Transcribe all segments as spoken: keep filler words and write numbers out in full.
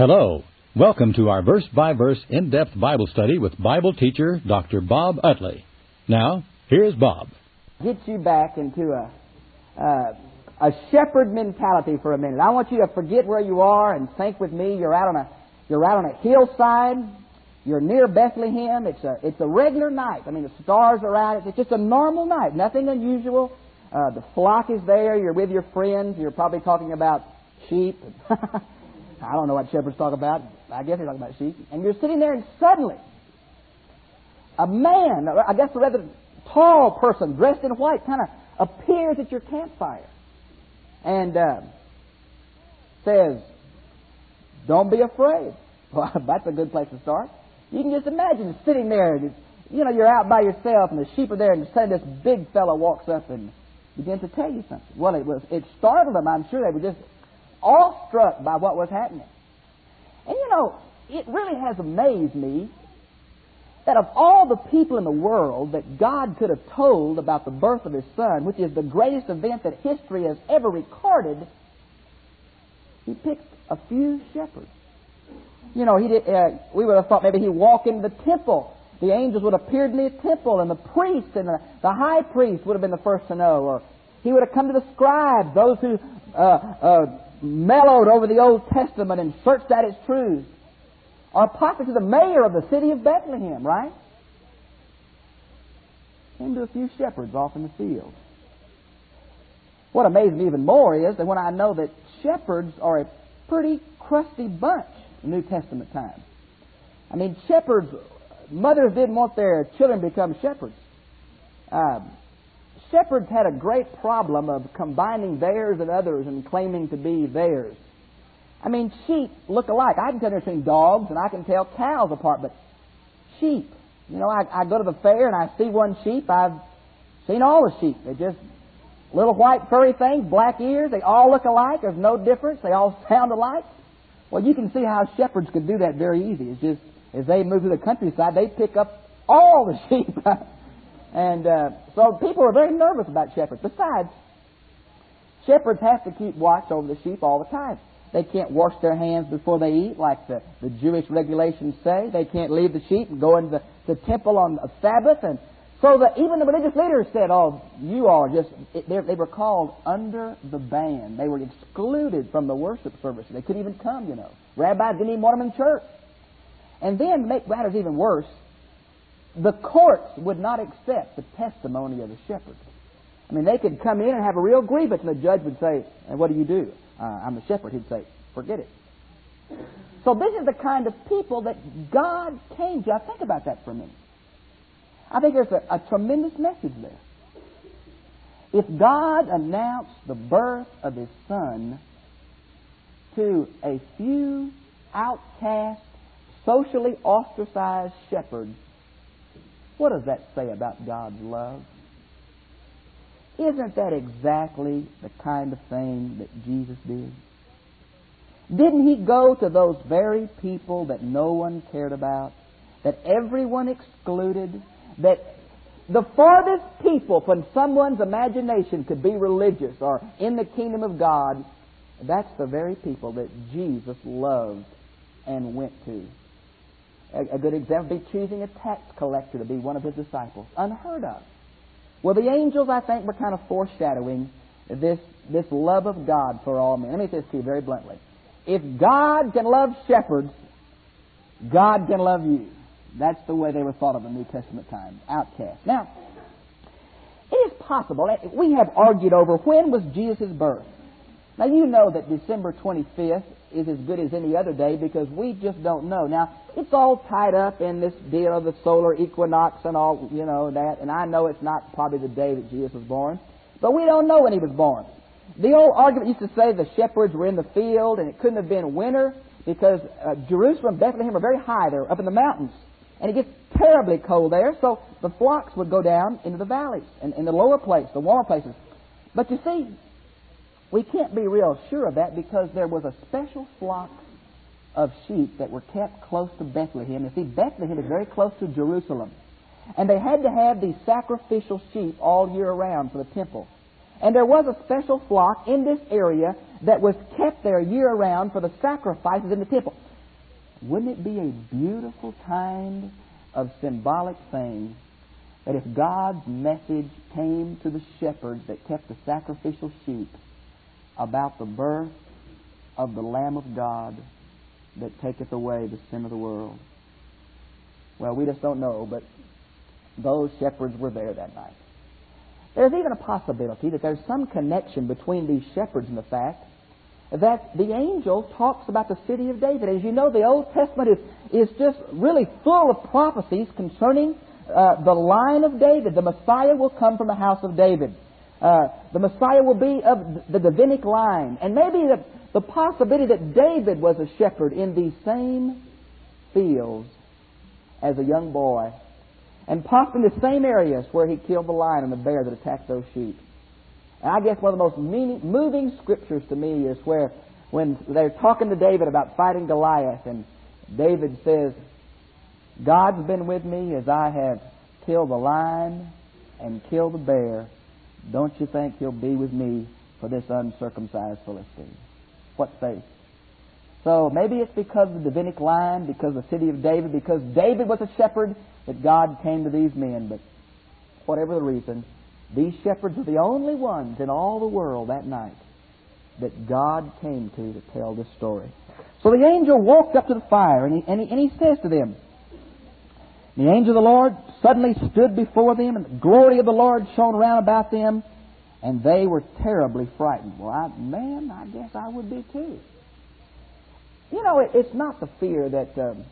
Hello. Welcome to our verse-by-verse in-depth Bible study with Bible teacher Doctor Bob Utley. Now, here's Bob. Get you back into a uh, a shepherd mentality for a minute. I want you to forget where you are and think with me. You're out on a you're out on a hillside. You're near Bethlehem. It's a it's a regular night. I mean, the stars are out. It's just a normal night. Nothing unusual. Uh, the flock is there. You're with your friends. You're probably talking about sheep. I don't know what shepherds talk about. I guess they're talking about sheep. And you're sitting there, and suddenly, a man, I guess a rather tall person, dressed in white, kind of appears at your campfire and uh, says, "Don't be afraid." Well, that's a good place to start. You can just imagine sitting there. You know, you're out by yourself, and the sheep are there, and suddenly this big fellow walks up and begins to tell you something. Well, it was it startled them. I'm sure they were just awestruck by what was happening. And you know, it really has amazed me that of all the people in the world that God could have told about the birth of His Son, which is the greatest event that history has ever recorded, He picked a few shepherds. You know, he did. Uh, we would have thought maybe He'd walk into the temple. The angels would have appeared in the temple, and the priest and the, the high priest would have been the first to know. Or He would have come to the scribes, those who uh, uh, mellowed over the Old Testament and searched out its truths. Or possibly to the mayor of the city of Bethlehem, right? Came to a few shepherds off in the field. What amazed me even more is that when I know that shepherds are a pretty crusty bunch in New Testament times. I mean, shepherds, mothers didn't want their children to become shepherds. Um, shepherds had a great problem of combining theirs and others and claiming to be theirs. I mean, sheep look alike. I can tell between dogs and I can tell cows apart, but sheep, you know, I, I go to the fair and I see one sheep. I've seen all the sheep. They're just little white furry things, black ears. They all look alike. There's no difference. They all sound alike. Well, you can see how shepherds could do that very easy. It's just as they move to the countryside, they pick up all the sheep. and uh, so people are very nervous about shepherds. Besides, shepherds have to keep watch over the sheep all the time. They can't wash their hands before they eat, like the, the Jewish regulations say. They can't leave the sheep and go into the, the temple on a Sabbath. And so that even the religious leaders said, "Oh, you are just..." It, they were called under the ban. They were excluded from the worship service. They couldn't even come, you know. Rabbis didn't even want them in church. And then, to make matters even worse, the courts would not accept the testimony of the shepherds. I mean, they could come in and have a real grievance, and the judge would say, "And what do you do?" Uh, I'm a shepherd. He'd say, "Forget it." So this is the kind of people that God came to. Think about that for a minute. I think there's a, a tremendous message there. If God announced the birth of His Son to a few outcast, socially ostracized shepherds, what does that say about God's love? Isn't that exactly the kind of thing that Jesus did? Didn't He go to those very people that no one cared about, that everyone excluded, that the farthest people from someone's imagination could be religious or in the kingdom of God? That's the very people that Jesus loved and went to. A, a good example would be choosing a tax collector to be one of His disciples. Unheard of. Well, the angels, I think, were kind of foreshadowing this, this love of God for all men. Let me say this to you very bluntly. If God can love shepherds, God can love you. That's the way they were thought of in New Testament times, outcasts. Now, it is possible, we have argued over when was Jesus' birth. Now, you know that December twenty-fifth is as good as any other day because we just don't know. Now, it's all tied up in this deal of the solar equinox and all, you know, that. And I know it's not probably the day that Jesus was born. But we don't know when He was born. The old argument used to say the shepherds were in the field and it couldn't have been winter because uh, Jerusalem and Bethlehem are very high. They're up in the mountains. And it gets terribly cold there. So the flocks would go down into the valleys and in the lower place, the warmer places. But you see, we can't be real sure of that because there was a special flock of sheep that were kept close to Bethlehem. You see, Bethlehem is very close to Jerusalem. And they had to have these sacrificial sheep all year round for the temple. And there was a special flock in this area that was kept there year round for the sacrifices in the temple. wouldn't it be a beautiful kind of symbolic thing that if God's message came to the shepherds that kept the sacrificial sheep about the birth of the Lamb of God that taketh away the sin of the world? Well, we just don't know, but those shepherds were there that night. There's even a possibility that there's some connection between these shepherds and the fact that the angel talks about the city of David. As you know, the Old Testament is, is just really full of prophecies concerning uh, the line of David. The Messiah will come from the house of David. Uh, the Messiah will be of the Davidic line. And maybe the, the possibility that David was a shepherd in these same fields as a young boy, and possibly in the same areas where he killed the lion and the bear that attacked those sheep. And I guess one of the most meaning, moving scriptures to me is where when they're talking to David about fighting Goliath, and David says, God's been with me as I have killed the lion and killed the bear. Don't you think He'll be with me for this uncircumcised Philistine? What faith? So maybe it's because of the Davidic line, because of the city of David, because David was a shepherd that God came to these men. But whatever the reason, these shepherds are the only ones in all the world that night that God came to to tell this story. So the angel walked up to the fire, and he, and he, and he says to them, the angel of the Lord suddenly stood before them, and the glory of the Lord shone round about them, and they were terribly frightened. Well, I, man, I guess I would be too. You know, it, it's not the fear that, um,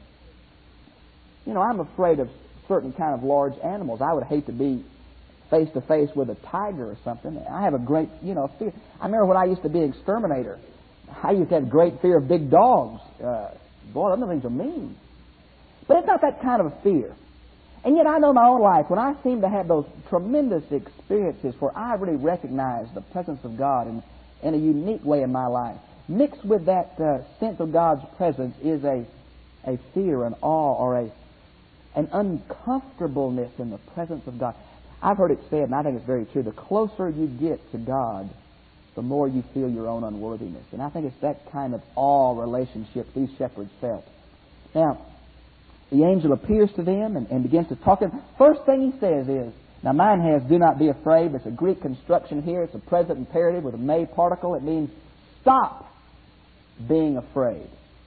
you know, I'm afraid of certain kind of large animals. I would hate to be face to face with a tiger or something. I have a great, you know, fear. I remember when I used to be an exterminator, I used to have great fear of big dogs. Uh, boy, those things are mean. But it's not that kind of a fear. And yet I know my own life, when I seem to have those tremendous experiences where I really recognize the presence of God in, in a unique way in my life, mixed with that uh, sense of God's presence is a, a fear, an awe, or a an uncomfortableness in the presence of God. I've heard it said, and I think it's very true, the closer you get to God, the more you feel your own unworthiness. And I think it's that kind of awe relationship these shepherds felt. Now, the angel appears to them and, and begins to talk to them. First thing he says is, now mine has, do not be afraid, but it's a Greek construction here. It's a present imperative with a may particle. It means stop being afraid.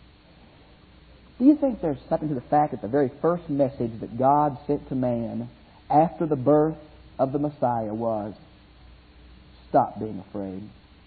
Do you think there's something to the fact that the very first message that God sent to man after the birth of the Messiah was, stop being afraid?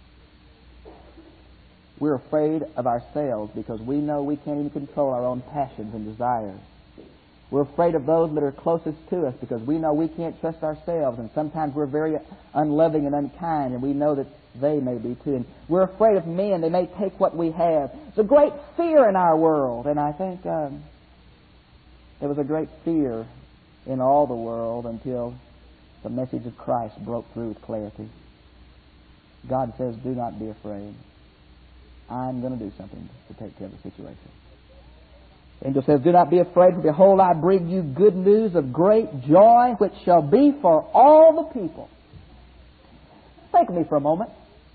We're afraid of ourselves because we know we can't even control our own passions and desires. We're afraid of those that are closest to us because we know we can't trust ourselves, and sometimes we're very unloving and unkind, and we know that they may be too. And we're afraid of men. They may take what we have. It's a great fear in our world, and I think um, there was a great fear in all the world until the message of Christ broke through with clarity. God says, do not be afraid. I'm going to do something to take care of the situation. The angel says, do not be afraid, for behold, I bring you good news of great joy, which shall be for all the people. Think with me for a moment.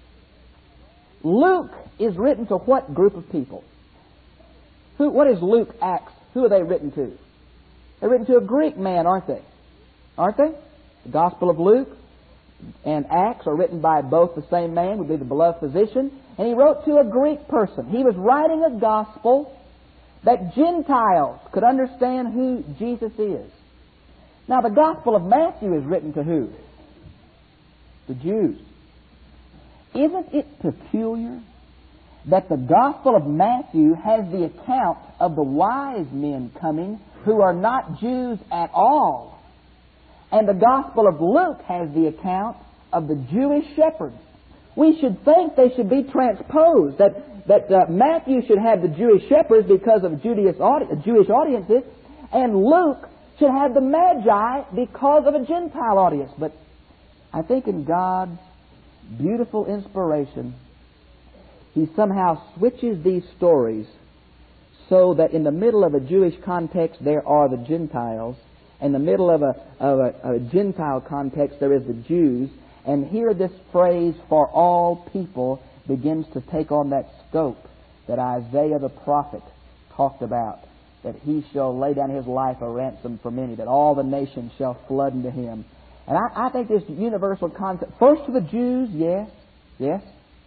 Luke is written to what group of people? Who? What is Luke, Acts? Who are they written to? They're written to a Greek man, aren't they? Aren't they? The Gospel of Luke and Acts are written by both the same man, would be the beloved physician, and he wrote to a Greek person. He was writing a gospel that Gentiles could understand who Jesus is. Now, the Gospel of Matthew is written to who? The Jews. Isn't it peculiar that the Gospel of Matthew has the account of the wise men coming who are not Jews at all, and the Gospel of Luke has the account of the Jewish shepherds? We should think they should be transposed, that, that uh, Matthew should have the Jewish shepherds because of Judeous audi- Jewish audiences, and Luke should have the Magi because of a Gentile audience. But I think in God's beautiful inspiration, He somehow switches these stories so that in the middle of a Jewish context there are the Gentiles, in the middle of a, of a, a Gentile context there is the Jews, and here this phrase, for all people, begins to take on that scope that Isaiah the prophet talked about that He shall lay down His life a ransom for many, that all the nations shall flood into Him. And I, I think this universal concept, first for the Jews, yes, yes,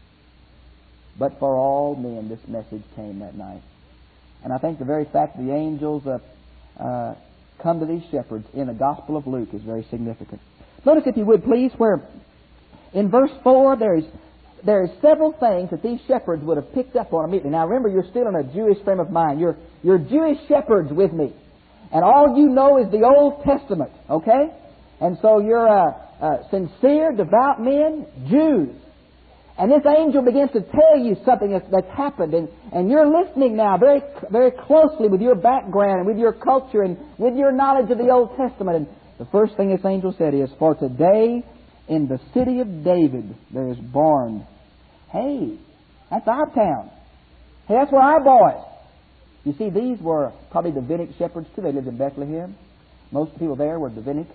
but for all men this message came that night. And I think the very fact that the angels uh, uh, come to these shepherds in the Gospel of Luke is very significant. Notice, if you would please, where in verse four there is there is several things that these shepherds would have picked up on immediately. Now remember, you're still in a Jewish frame of mind. You're, you're Jewish shepherds with me. And all you know is the Old Testament, okay? And so you're uh, uh, sincere, devout men, Jews. And this angel begins to tell you something that's, that's happened. And, and you're listening now very very closely with your background and with your culture and with your knowledge of the Old Testament. And the first thing this angel said is, "For today in the city of David there is born." Hey, that's our town. Hey, that's where our boys. You see, these were probably Davidic shepherds too. They lived in Bethlehem. Most people there were Davidic.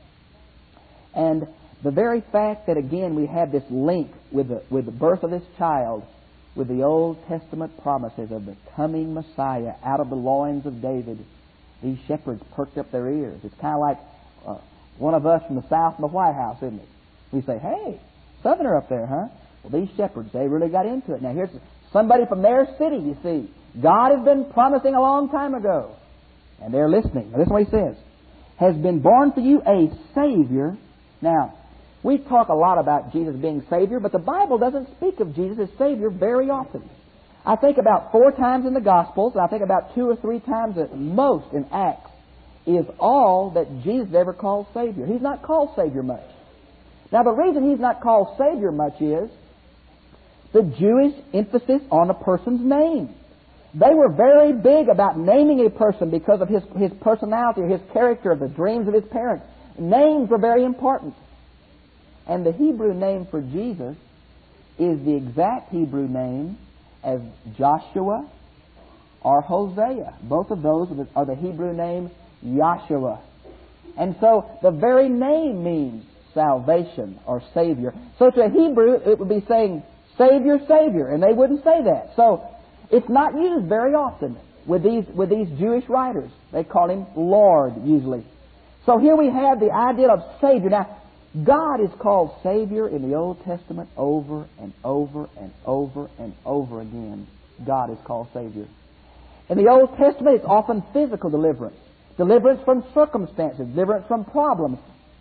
And the very fact that, again, we have this link with the, with the birth of this child, with the Old Testament promises of the coming Messiah out of the loins of David, these shepherds perked up their ears. It's kind of like uh, one of us from the South in the White House, isn't it? We say, "Hey, Southerner up there, huh?" Well, these shepherds, they really got into it. Now, here's somebody from their city, you see. God has been promising a long time ago. And they're listening. Now, this is what He says. "Has been born for you a Savior." Now, we talk a lot about Jesus being Savior, but the Bible doesn't speak of Jesus as Savior very often. I think about four times in the Gospels, and I think about two or three times at most in Acts, is all that Jesus ever called Savior. He's not called Savior much. Now, the reason He's not called Savior much is the Jewish emphasis on a person's name. They were very big about naming a person because of his, his personality or his character, the dreams of his parents. Names were very important. And the Hebrew name for Jesus is the exact Hebrew name as Joshua or Hosea. Both of those are the, are the Hebrew name Yahshua. And so the very name means salvation or Savior. So to a Hebrew, it would be saying Savior, Savior, and they wouldn't say that. So it's not used very often with these with these Jewish writers. They call Him Lord usually. So here we have the idea of Savior. Now, God is called Savior in the Old Testament over and over and over and over again. God is called Savior. In the Old Testament, it's often physical deliverance. Deliverance from circumstances. Deliverance from problems.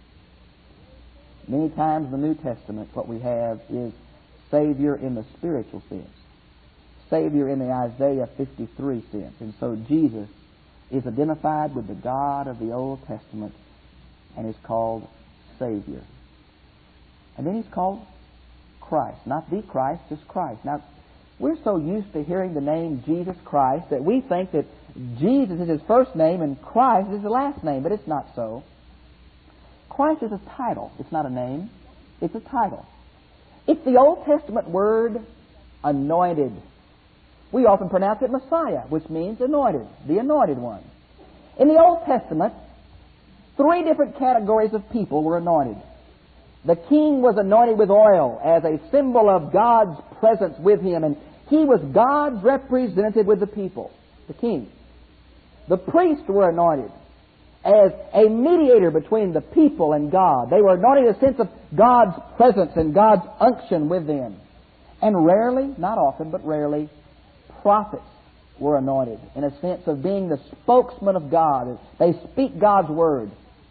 Many times in the New Testament, what we have is Savior in the spiritual sense. Savior in the Isaiah fifty-three sense. And so Jesus is identified with the God of the Old Testament and is called Savior. And then He's called Christ. Not the Christ, just Christ. Now, we're so used to hearing the name Jesus Christ that we think that Jesus is His first name and Christ is His last name, but it's not so. Christ is a title. It's not a name. It's a title. It's the Old Testament word anointed. We often pronounce it Messiah, which means anointed, the anointed one. In the Old Testament, three different categories of people were anointed. The king was anointed with oil as a symbol of God's presence with him, and he was God's representative with the people, the king. The priests were anointed as a mediator between the people and God. They were anointed in a sense of God's presence and God's unction with them. And rarely, not often, but rarely, prophets were anointed in a sense of being the spokesman of God. They speak God's word.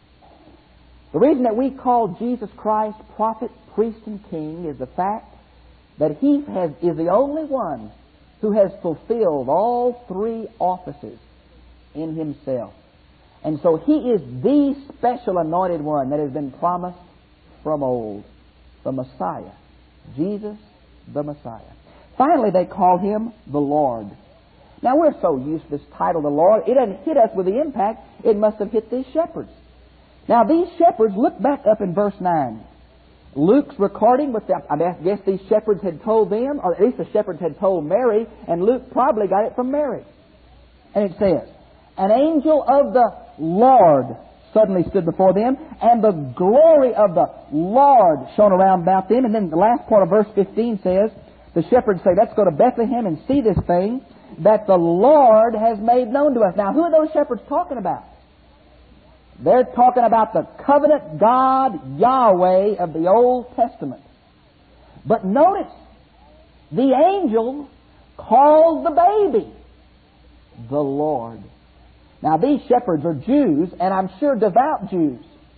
The reason that we call Jesus Christ prophet, priest, and king is the fact that He has, is the only one who has fulfilled all three offices in Himself. And so He is the special anointed one that has been promised from old, the Messiah. Jesus, the Messiah. Finally, they call Him the Lord. Now, we're so used to this title, the Lord, it doesn't hit us with the impact it must have hit these shepherds. Now, these shepherds, look back up in verse nine. Luke's recording, with the, I guess these shepherds had told them, or at least the shepherds had told Mary, and Luke probably got it from Mary. And it says, "An angel of the Lord suddenly stood before them, and the glory of the Lord shone around about them." And then the last part of verse fifteen says, the shepherds say, "Let's go to Bethlehem and see this thing that the Lord has made known to us. Now, who are those shepherds talking about? They're talking about the covenant God, Yahweh, of the Old Testament. But notice, the angel called the baby the Lord. Now, these shepherds are Jews, and I'm sure devout Jews.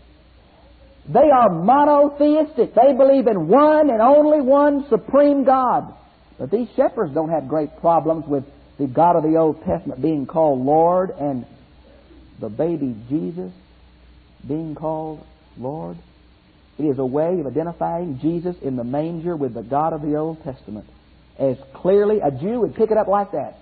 They are monotheistic. They believe in one and only one supreme God. But these shepherds don't have great problems with the God of the Old Testament being called Lord and the baby Jesus being called Lord. It is a way of identifying Jesus in the manger with the God of the Old Testament. As clearly, a Jew would pick it up like that.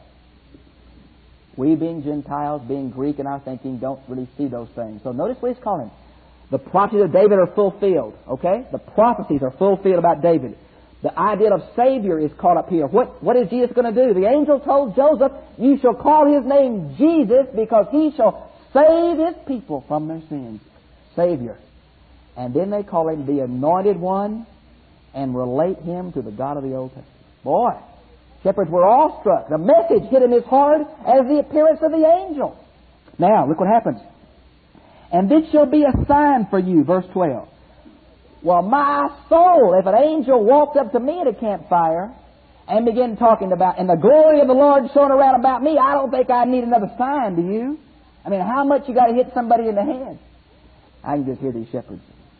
We, being Gentiles, being Greek in our thinking, don't really see those things. So notice what he's calling. The prophecies of David are fulfilled. Okay? The prophecies are fulfilled about David. The idea of Savior is caught up here. What, what is Jesus going to do? The angel told Joseph, you shall call his name Jesus because he shall save his people from their sins. Savior. And then they call him the Anointed One and relate him to the God of the Old Testament. Boy, shepherds were awestruck. The message hit in his heart as the appearance of the angel. Now, look what happens. And this shall be a sign for you, verse twelve. Well, my soul, if an angel walked up to me at a campfire and began talking about, and the glory of the Lord shone around about me, I don't think I need another sign, do you? I mean, how much you got to hit somebody in the head? I can just hear these shepherds.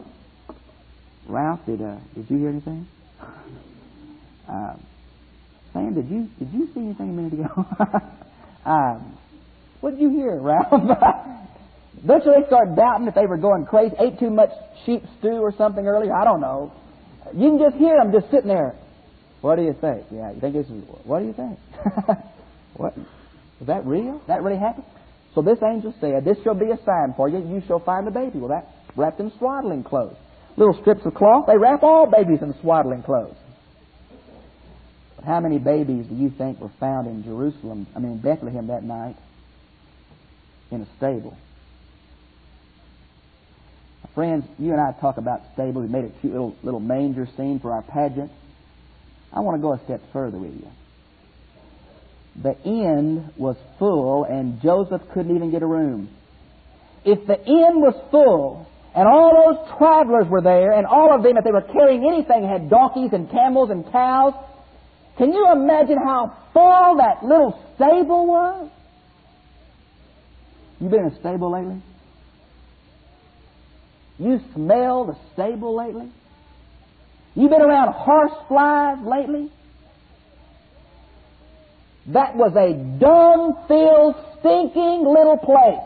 Ralph, did uh, did you hear anything? Uh, Sam, did you did you see anything a minute ago? um, what did you hear, Ralph? Don't you they start doubting if they were going crazy, ate too much sheep stew or something earlier? I don't know. You can just hear them just sitting there. What do you think? Yeah, you think this is? What do you think? What is that real? That really happened? So this angel said, "This shall be a sign for you. You shall find a baby." Well, that's wrapped in swaddling clothes. Little strips of cloth. They wrap all babies in swaddling clothes. But how many babies do you think were found in Jerusalem? I mean, Bethlehem that night in a stable? Friends, you and I talk about stables. We made a cute little, little manger scene for our pageant. I want to go a step further with you. The inn was full and Joseph couldn't even get a room. If the inn was full and all those travelers were there and all of them, if they were carrying anything, had donkeys and camels and cows, can you imagine how full that little stable was? You been in a stable lately? You smell the stable lately? You been around horse flies lately? That was a dung-filled, stinking little place.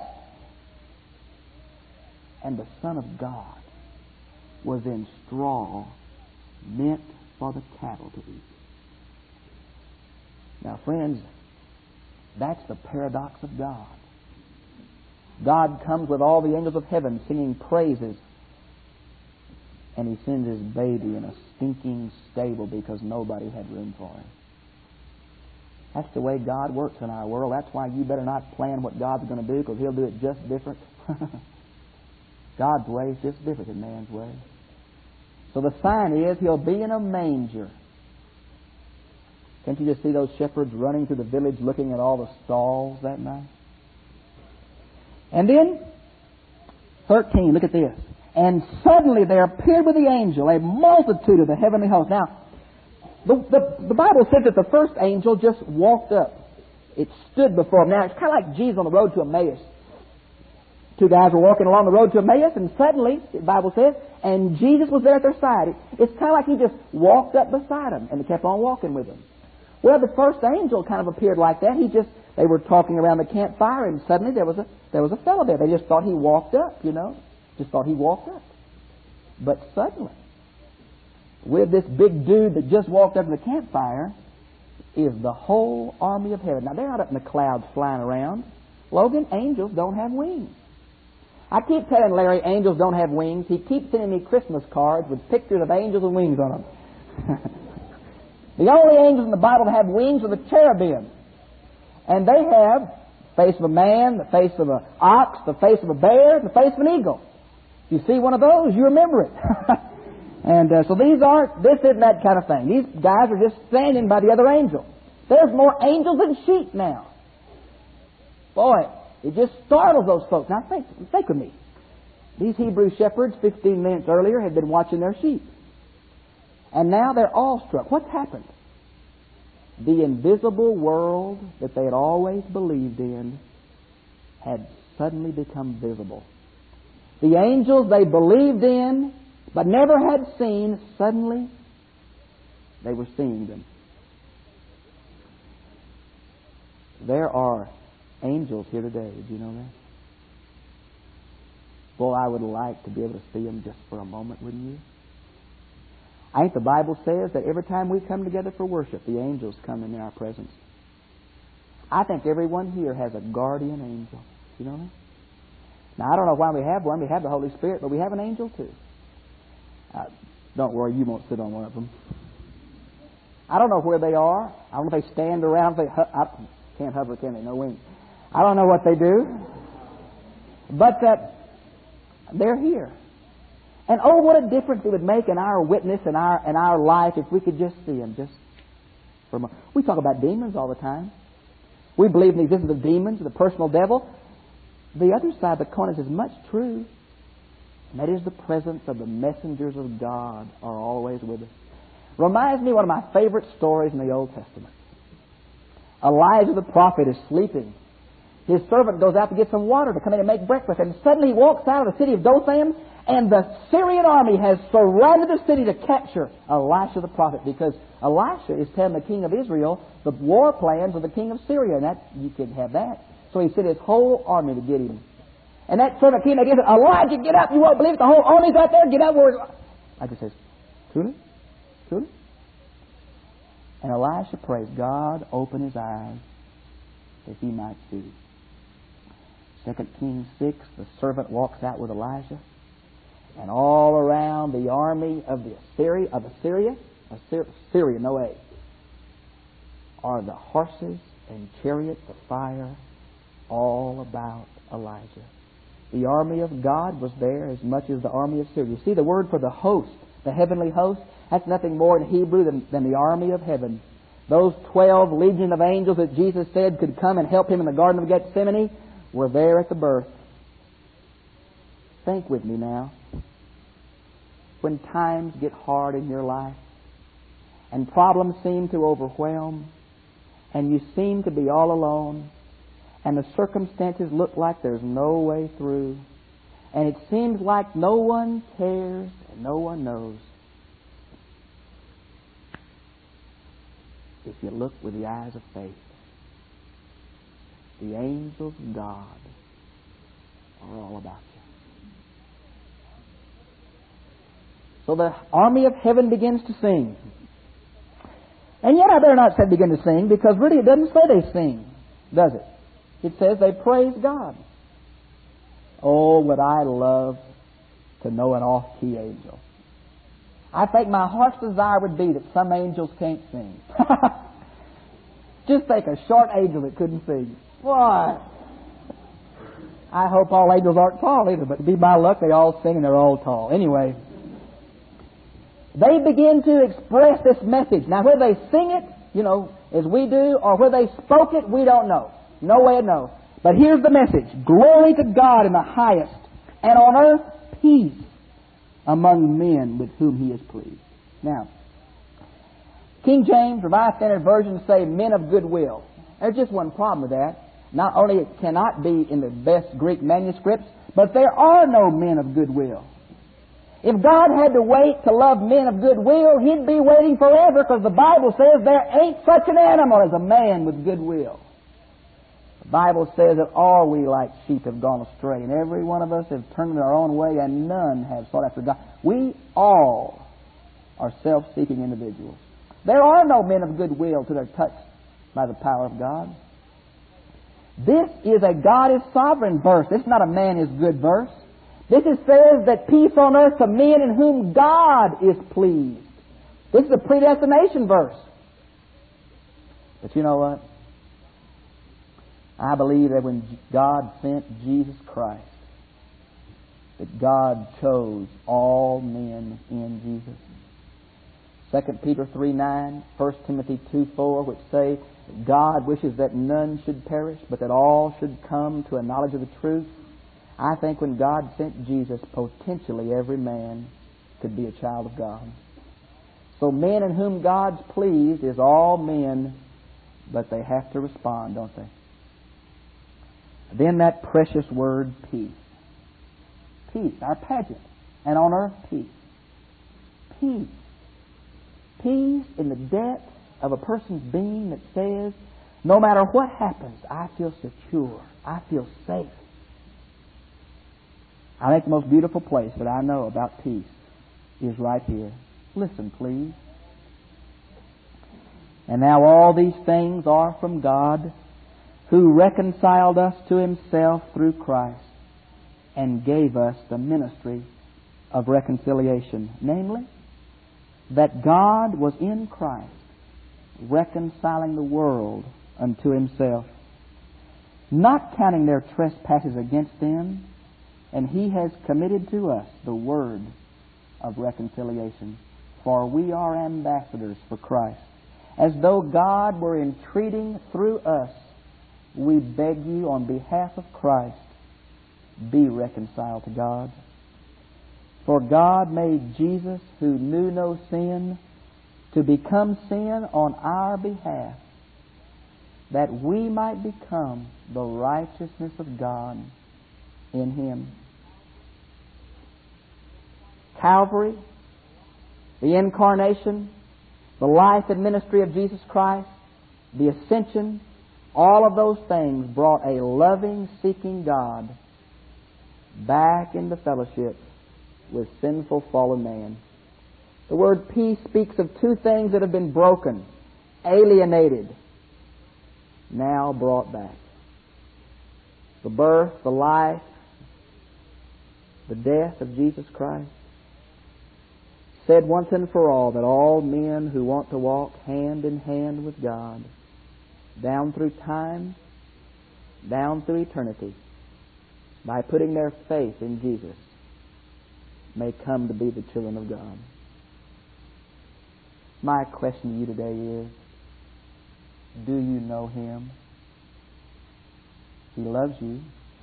And the Son of God was in straw meant for the cattle to eat. Now, friends, that's the paradox of God. God comes with all the angels of heaven singing praises, and He sends His baby in a stinking stable because nobody had room for Him. That's the way God works in our world. That's why you better not plan what God's going to do, because He'll do it just different. God's way is just different than man's way. So the sign is He'll be in a manger. Can't you just see those shepherds running through the village looking at all the stalls that night? And then, thirteen, look at this. And suddenly there appeared with the angel a multitude of the heavenly host. Now, the, the, the Bible says that the first angel just walked up. It stood before him. Now, it's kind of like Jesus on the road to Emmaus. Two guys were walking along the road to Emmaus, and suddenly, the Bible says, and Jesus was there at their side. It, it's kind of like He just walked up beside them, and they kept on walking with them. Well, the first angel kind of appeared like that. He just, they were talking around the campfire, and suddenly there was a there was a fellow there. They just thought he walked up, you know. Just thought he walked up. But suddenly, with this big dude that just walked up to the campfire, is the whole army of heaven. Now, they're not up in the clouds flying around. Logan, angels don't have wings. I keep telling Larry angels don't have wings. He keeps sending me Christmas cards with pictures of angels with wings on them. The only angels in the Bible that have wings are the cherubim. And they have the face of a man, the face of an ox, the face of a bear, and the face of an eagle. If you see one of those, you remember it. And uh, so these aren't, this isn't that kind of thing. These guys are just standing by the other angel. There's more angels than sheep now. Boy, it just startles those folks. Now think, think with me. These Hebrew shepherds fifteen minutes earlier had been watching their sheep. And now they're awestruck. What's happened? The invisible world that they had always believed in had suddenly become visible. The angels they believed in but never had seen, suddenly they were seeing them. There are angels here today. Did you know that? Boy, I would like to be able to see them just for a moment, wouldn't you? I think the Bible says that every time we come together for worship, the angels come in our presence. I think everyone here has a guardian angel. You know that? Now, I don't know why we have one. We have the Holy Spirit, but we have an angel too. Uh, don't worry, you won't sit on one of them. I don't know where they are. I don't know if they stand around. They ho- I can't hover, can they? No wings. I don't know what they do. But uh, they're here. And oh, what a difference it would make in our witness and our and our life if we could just see them. Just for a moment. We talk about demons all the time. We believe in the existence of demons, the personal devil. The other side of the coin is as much true. And that is the presence of the messengers of God are always with us. Reminds me of one of my favorite stories in the Old Testament. Elijah the prophet is sleeping. His servant goes out to get some water to come in and make breakfast. And suddenly he walks out of the city of Dothan, and the Syrian army has surrounded the city to capture Elisha the prophet, because Elisha is telling the king of Israel the war plans of the king of Syria, and that you can have that. So he sent his whole army to get him. And that servant came and said, Elijah, get up! You won't believe it. The whole army's out there. Get up! Elijah says, truly? Truly? And Elisha prays, God, open his eyes that he might see. Second Kings six, the servant walks out with Elijah, and all around the army of the Assyria, of Assyria, Assyria, Syria, no A, are the horses and chariots of fire all about Elijah. The army of God was there as much as the army of Syria. You see, the word for the host, the heavenly host, that's nothing more in Hebrew than, than the army of heaven. Those twelve legion of angels that Jesus said could come and help him in the Garden of Gethsemane were there at the birth. Think with me now. When times get hard in your life and problems seem to overwhelm and you seem to be all alone and the circumstances look like there's no way through and it seems like no one cares and no one knows, if you look with the eyes of faith, the angels of God are all about you. So the army of heaven begins to sing. And yet I better not say begin to sing, because really it doesn't say they sing, does it? It says they praise God. Oh, would I love to know an off-key angel. I think my heart's desire would be that some angels can't sing. Just think, a short angel that couldn't sing. Why? I hope all angels aren't tall either, but to be my luck, they all sing and they're all tall. Anyway, they begin to express this message. Now, whether they sing it, you know, as we do, or whether they spoke it, we don't know. No way to know. But here's the message. Glory to God in the highest, and on earth peace among men with whom He is pleased. Now, King James, Revised Standard Version say men of goodwill. There's just one problem with that. Not only it cannot be in the best Greek manuscripts, but there are no men of goodwill. If God had to wait to love men of goodwill, He'd be waiting forever, because the Bible says there ain't such an animal as a man with goodwill. The Bible says that all we like sheep have gone astray, and every one of us have turned in our own way, and none have sought after God. We all are self-seeking individuals. There are no men of goodwill till they're touched by the power of God. This is a God is sovereign verse. This is not a man is good verse. This is, says that peace on earth to men in whom God is pleased. This is a predestination verse. But you know what? I believe that when God sent Jesus Christ, that God chose all men in Jesus. Second Peter three nine, First Timothy two four, which say, God wishes that none should perish, but that all should come to a knowledge of the truth. I think when God sent Jesus, potentially every man could be a child of God. So men in whom God's pleased is all men, but they have to respond, don't they? Then that precious word, peace. Peace, our pageant. And on earth, peace. Peace. Peace in the depth of a person's being that says, no matter what happens, I feel secure. I feel safe. I think the most beautiful place that I know about peace is right here. Listen, please. And now all these things are from God, who reconciled us to Himself through Christ and gave us the ministry of reconciliation. Namely, that God was in Christ, reconciling the world unto Himself, not counting their trespasses against them, and He has committed to us the word of reconciliation. For we are ambassadors for Christ. As though God were entreating through us, we beg you on behalf of Christ, be reconciled to God. For God made Jesus, who knew no sin, to become sin on our behalf, that we might become the righteousness of God in Him. Calvary, the incarnation, the life and ministry of Jesus Christ, the ascension, all of those things brought a loving, seeking God back into fellowship with sinful, fallen man. The word peace speaks of two things that have been broken, alienated, now brought back. The birth, the life, the death of Jesus Christ said once and for all that all men who want to walk hand in hand with God, down through time, down through eternity, by putting their faith in Jesus, may come to be the children of God. My question to you today is, do you know Him? He loves you.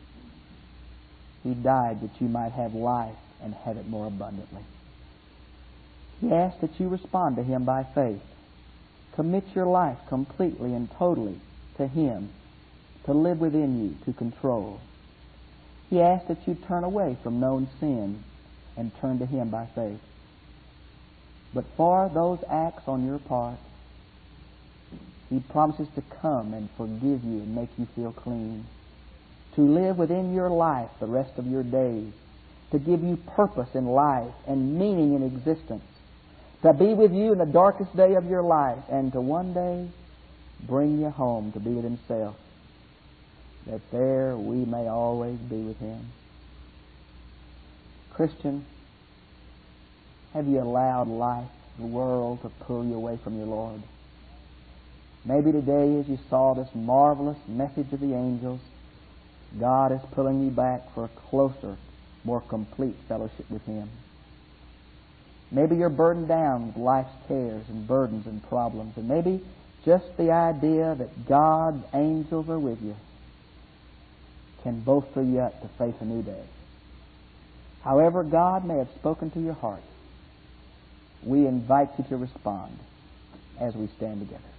He died that you might have life and have it more abundantly. He asks that you respond to Him by faith. Commit your life completely and totally to Him, to live within you, to control. He asks that you turn away from known sin and turn to Him by faith. But for those acts on your part, He promises to come and forgive you and make you feel clean, to live within your life the rest of your days, to give you purpose in life and meaning in existence, to be with you in the darkest day of your life, and to one day bring you home to be with Himself, that there we may always be with Him. Christian, have you allowed life, the world, to pull you away from your Lord? Maybe today, as you saw this marvelous message of the angels, God is pulling you back for a closer, more complete fellowship with Him. Maybe you're burdened down with life's cares and burdens and problems, and maybe just the idea that God's angels are with you can bolster you up to face a new day. However God may have spoken to your heart, we invite you to respond as we stand together.